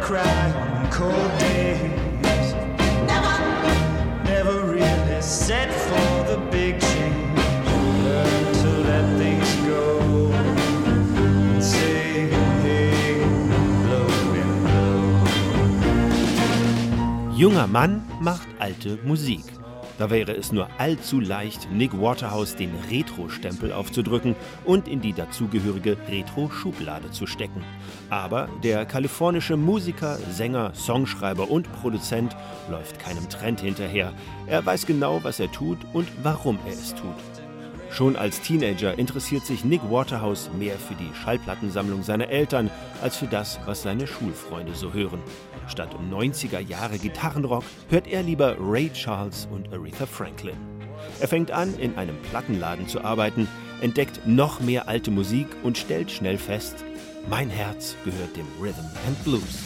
cry on cold days. Never really set for the big change. Learn to let things go and say, hey, blow and blow. Junger Mann macht alte Musik. Da wäre es nur allzu leicht, Nick Waterhouse den Retro-Stempel aufzudrücken und in die dazugehörige Retro-Schublade zu stecken. Aber der kalifornische Musiker, Sänger, Songschreiber und Produzent läuft keinem Trend hinterher. Er weiß genau, was er tut und warum er es tut. Schon als Teenager interessiert sich Nick Waterhouse mehr für die Schallplattensammlung seiner Eltern als für das, was seine Schulfreunde so hören. Statt 90er-Jahre Gitarrenrock hört er lieber Ray Charles und Aretha Franklin. Er fängt an, in einem Plattenladen zu arbeiten, entdeckt noch mehr alte Musik und stellt schnell fest, mein Herz gehört dem Rhythm and Blues.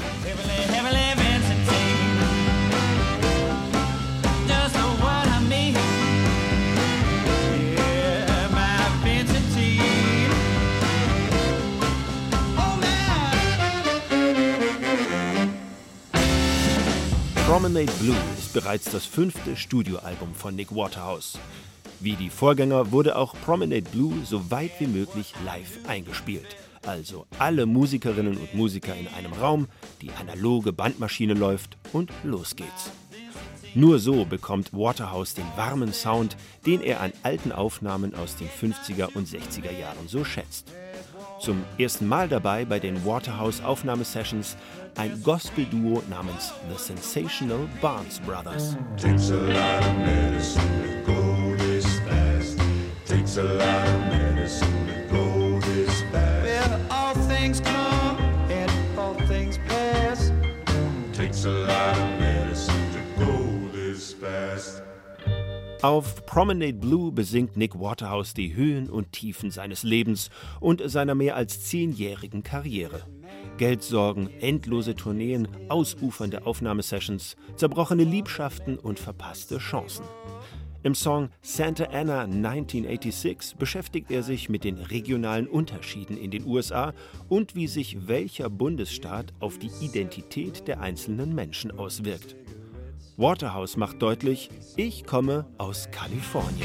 Promenade Blue ist bereits das 5. Studioalbum von Nick Waterhouse. Wie die Vorgänger wurde auch Promenade Blue so weit wie möglich live eingespielt. Also alle Musikerinnen und Musiker in einem Raum, die analoge Bandmaschine läuft und los geht's. Nur so bekommt Waterhouse den warmen Sound, den er an alten Aufnahmen aus den 50er und 60er Jahren so schätzt. Zum ersten Mal dabei bei den Waterhouse-Aufnahmesessions ein Gospel-Duo namens The Sensational Barnes Brothers. Takes a lot of medicine to go this fast. Takes a lot of medicine to go this fast. Well, all things come and all things pass. Takes a lot of medicine to go this fast. Auf Promenade Blue besingt Nick Waterhouse die Höhen und Tiefen seines Lebens und seiner mehr als 10-jährigen Karriere. Geldsorgen, endlose Tourneen, ausufernde Aufnahmesessions, zerbrochene Liebschaften und verpasste Chancen. Im Song Santa Ana 1986 beschäftigt er sich mit den regionalen Unterschieden in den USA und wie sich welcher Bundesstaat auf die Identität der einzelnen Menschen auswirkt. Waterhouse macht deutlich, ich komme aus Kalifornien.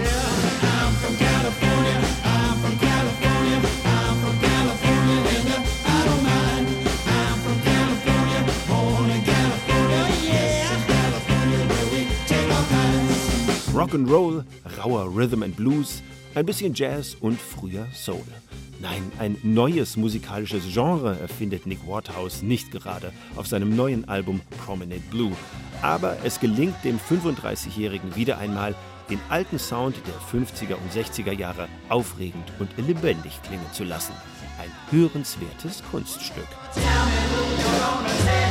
Rock'n'Roll, rauer Rhythm and Blues, ein bisschen Jazz und früher Soul. Nein, ein neues musikalisches Genre erfindet Nick Waterhouse nicht gerade auf seinem neuen Album Promenade Blue. Aber es gelingt dem 35-Jährigen wieder einmal, den alten Sound der 50er und 60er Jahre aufregend und lebendig klingen zu lassen. Ein hörenswertes Kunststück. Tell me who you're gonna say.